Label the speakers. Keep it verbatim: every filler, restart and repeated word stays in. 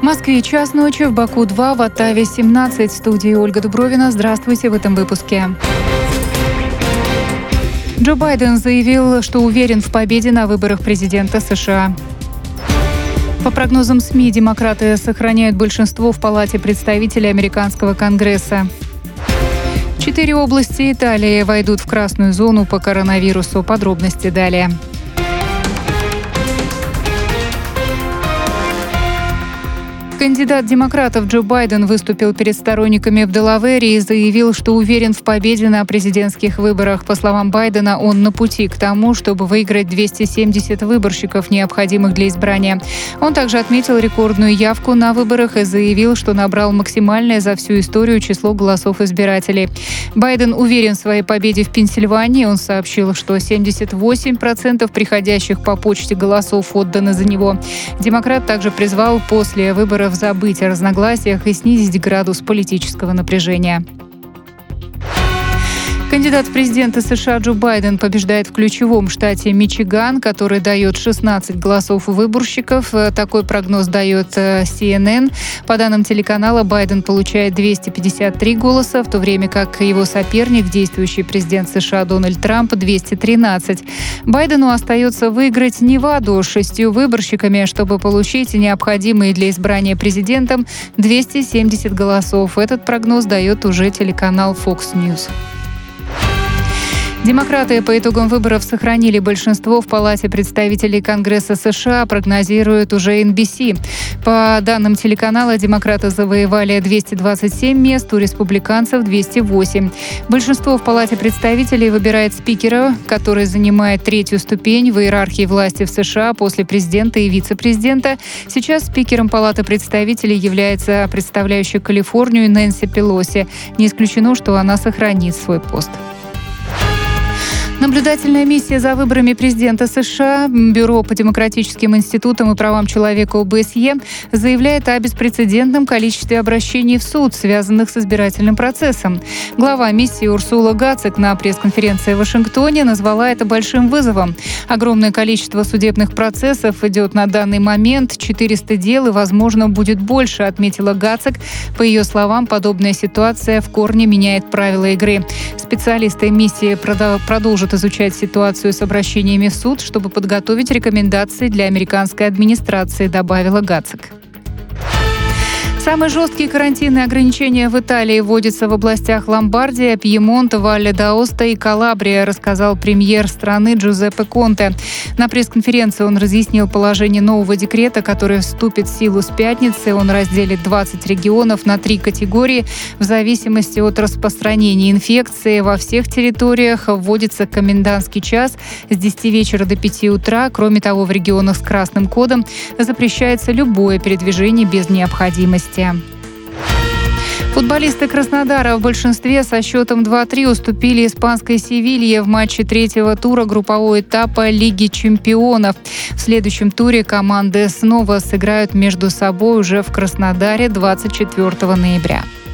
Speaker 1: Москве час ночи, в Баку два, в Оттаве семнадцать. В студии Ольга Дубровина. Здравствуйте в этом выпуске. Джо Байден заявил, что уверен в победе на выборах президента США. По прогнозам СМИ, демократы сохраняют большинство в Палате представителей Американского Конгресса. Четыре области Италии войдут в красную зону по коронавирусу. Подробности далее. Кандидат демократов Джо Байден выступил перед сторонниками в Делавере и заявил, что уверен в победе на президентских выборах. По словам Байдена, он на пути к тому, чтобы выиграть двести семьдесят выборщиков, необходимых для избрания. Он также отметил рекордную явку на выборах и заявил, что набрал максимальное за всю историю число голосов избирателей. Байден уверен в своей победе в Пенсильвании. Он сообщил, что семьдесят восемь процентов приходящих по почте голосов отданы за него. Демократ также призвал после выборов забыть о разногласиях и снизить градус политического напряжения. Кандидат в президенты США Джо Байден побеждает в ключевом штате Мичиган, который дает шестнадцать голосов выборщиков. Такой прогноз дает си эн эн. По данным телеканала, Байден получает двести пятьдесят три голоса, в то время как его соперник, действующий президент США Дональд Трамп, двести тринадцать. Байдену остается выиграть Неваду с шестью выборщиками, чтобы получить необходимые для избрания президентом двести семьдесят голосов. Этот прогноз дает уже телеканал Fox News. Демократы по итогам выборов сохранили большинство в Палате представителей Конгресса США, прогнозирует уже эн би си. По данным телеканала, демократы завоевали двести двадцать семь мест, у республиканцев двести восемь. Большинство в Палате представителей выбирает спикера, который занимает третью ступень в иерархии власти в США после президента и вице-президента. Сейчас спикером Палаты представителей является представляющая Калифорнию Нэнси Пелоси. Не исключено, что она сохранит свой пост. Наблюдательная миссия за выборами президента США, Бюро по демократическим институтам и правам человека о бэ эс е, заявляет о беспрецедентном количестве обращений в суд, связанных с избирательным процессом. Глава миссии Урсула Гацек на пресс-конференции в Вашингтоне назвала это большим вызовом. Огромное количество судебных процессов идет на данный момент, четыреста дел и, возможно, будет больше, отметила Гацек. По ее словам, подобная ситуация в корне меняет правила игры. Специалисты миссии продолжат изучать ситуацию с обращениями в суд, чтобы подготовить рекомендации для американской администрации, добавила Гацек. Самые жесткие карантинные ограничения в Италии вводятся в областях Ломбардия, Пьемонт, Валле д'Аоста и Калабрия, рассказал премьер страны Джузеппе Конте. На пресс-конференции он разъяснил положение нового декрета, который вступит в силу с пятницы. Он разделит двадцать регионов на три категории в зависимости от распространения инфекции. Во всех территориях вводится комендантский час с десяти вечера до пяти утра. Кроме того, в регионах с красным кодом запрещается любое передвижение без необходимости. Футболисты Краснодара в большинстве со счетом два-три уступили испанской «Севилье» в матче третьего тура группового этапа Лиги чемпионов. В следующем туре команды снова сыграют между собой уже в Краснодаре двадцать четвёртого ноября.